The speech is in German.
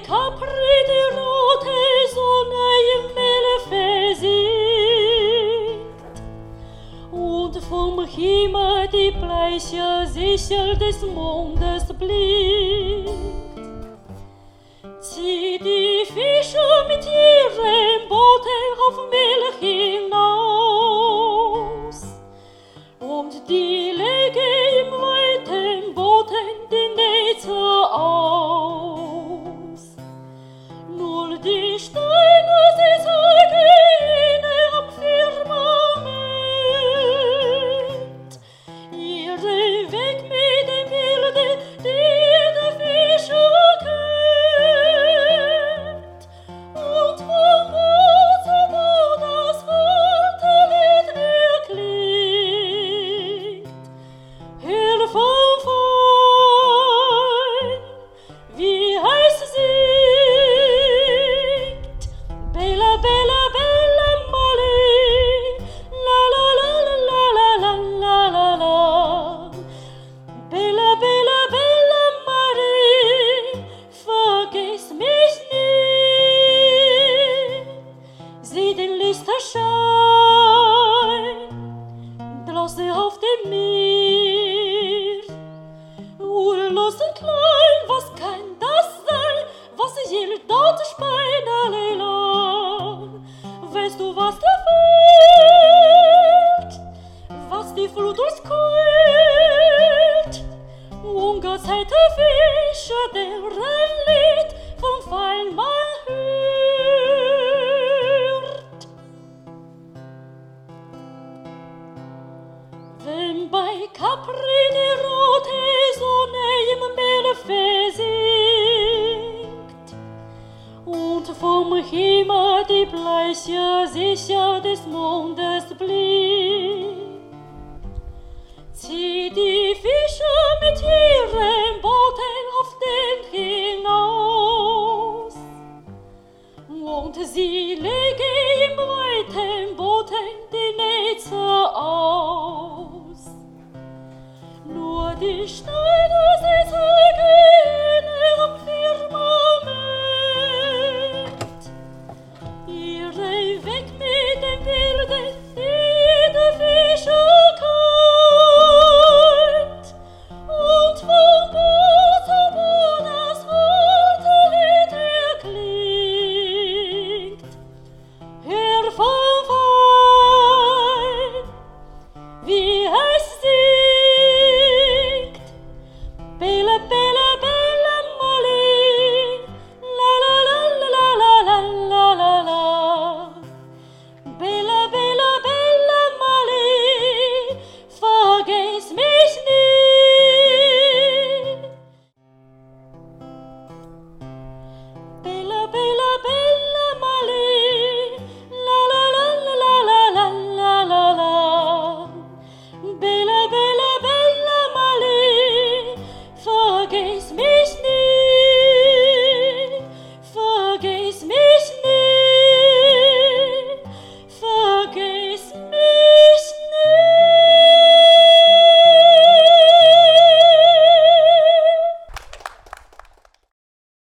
Capri die rote Sonne im Meere versinkt und vom Himmel die bleiche Sichel des Mondes blinkt. Zieh die Fische mit ihren Booten auf Meere hinaus und die lege im weiten Booten die Netze aus. Nur die Steine, sie zeigen ihnen am Firmament ihren Weg mit dem Wilde, die der Fische kennt. Und von Boot zu Boot das harte Lied erklingt. Hör vom Fein, wie heiß es singt. Bella, bella, bella Molly, la la la la la la la la la. Bella, bella, bella Marie, vergiss mich nie. Sieh den Lichterschein draußen auf dem Meer. Urlos und klein, was kann das sein? Was hier dort Speinerle lang? Weißt du, was da fehlt? Was die Flut durchquillt? Ungezeigte Fische, deren Lied vom Fein man hört. Wenn bei Capri die rote Sonne im Meere versinkt und vom Himmel die bleiche Sichel des Mondes blinkt,